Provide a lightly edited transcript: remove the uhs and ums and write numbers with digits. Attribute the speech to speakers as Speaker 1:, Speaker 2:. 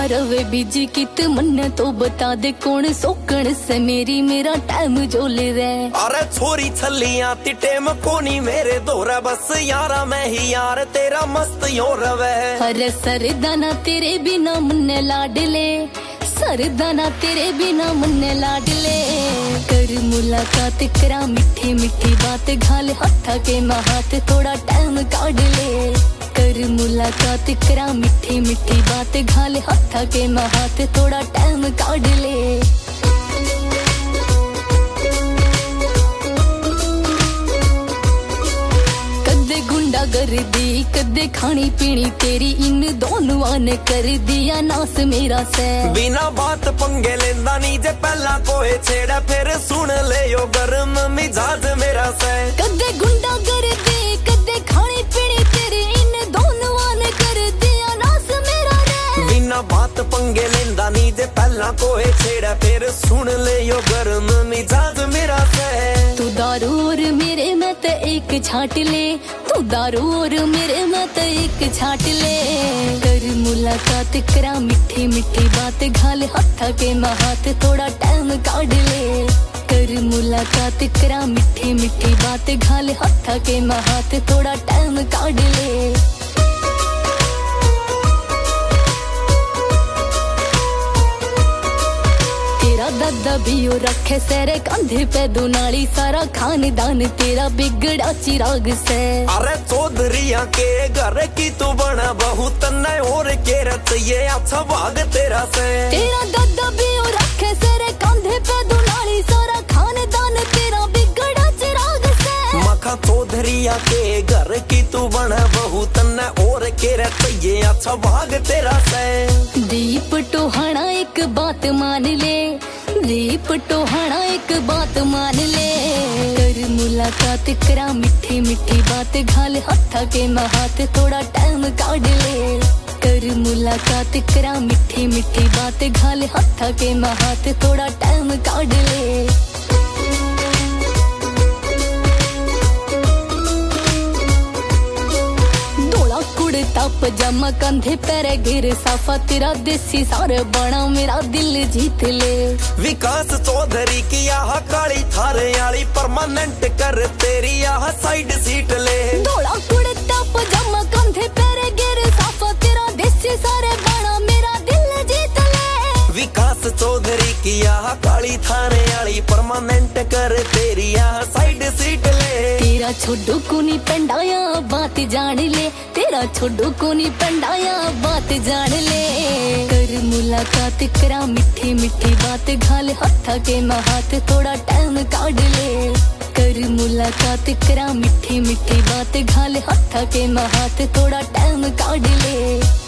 Speaker 1: रवे बीजी कित मन तो बता दे कौन सोकण से मेरी मेरा टाइम जो ले रहे।
Speaker 2: अरे छोरी छलियां ती टेम कोनी मेरे दोरा बस यारा मैं ही यार तेरा मस्त यो रवे।
Speaker 1: अरे सरदाना तेरे बिना मुन्ने लाडले, सरदाना तेरे बिना मुन्ने लाडले। कर मुलाकात करा मीठी मीठी बात घाल हथा के हाथ थोड़ा टाइम काढ़ ले। कर मुलाकात करा मीठी मीठी बात घाल हथा के हाथ थोड़ा टाइम काढ़ ले। कदे गुंडा कर दी कदे खानी पीनी तेरी इन दोनों ने कर दिया नास मेरा से।
Speaker 2: बिना बात पंगे लेंदा नी जे पहला कोई छेड़ा फिर सुन ले यो गरम मिजाज मेरा से।
Speaker 1: कदे गुंडा कर दी कदे खानी पीनी तेरी इन दोनों ने कर दिया नास मेरा रे।
Speaker 2: बिना बात पंगे लेंदा नी जे पहला कोई छेड़ा फिर सुन ले यो गरम मिजाज मेरा से।
Speaker 1: तू दारू और मेरे में तो एक छाट ले, तू दारू और मेरे में तो एक छाट ले। कर मुलाकात करा मीठी मीठी बात घाल हथा के हाथ थोड़ा टाइम काढ़ ले। कर मुलाकात करा मीठी मीठी बात घाल हथा के हाथ थोड़ा टाइम काढ़ ले। दादा भी रखे सेरे कंधे पे दुनाली सारा खानदान तेरा बिगड़ा चिराग से।
Speaker 2: अरे चौधरिया के घर की तू बना बहुत नए और के रत ये अच्छा भाग तेरा से।
Speaker 1: तेरा दादा भी रखे सेरे कंधे पे दुनाली सारा खानदान तेरा बिगड़ा चिराग से।
Speaker 2: मखा चौधरिया के घर की तू बना बहुत नए और के रत ये अच्छा भाग तेरा से।
Speaker 1: दीप टोहाना एक बात मान ले, दीप टोहाना एक बात मान ले। कर मुलाकात करा मीठी मीठी बात घाल हथा के हाथ थोड़ा टाइम काढ़ ले। कर मुलाकात करा मीठी मीठी बात घाल हथा के हाथ थोड़ा टाइम काढ़ ले। कुड़ता पजामा कंधे पैरे गिर साफा तेरा देसी सारे बना मेरा दिल जीत ले।
Speaker 2: विकास चौधरी की यह काली थारे आली परमानेंट कर तेरी यह साइड सीट ले।
Speaker 1: धोला कुड़ता पजामा कंधे पैरे गिर साफा तेरा देसी सारे बना मेरा दिल जीत ले।
Speaker 2: विकास चौधरी की यह काली थारे आली परमानेंट कर तेरी यह साइड सीट ले।
Speaker 1: तेरा छोडू को नी पंडाया बात जान ले, तेरा छोडू को नी पंडाया बात जान ले। कर मुलाकात करा मीठी मीठी बात घाल हथा के हाथ थोड़ा टाइम काढ़ ले। कर मुलाकात करा मीठी मीठी बात घाल हथा के हाथ थोड़ा टाइम काढ़ ले।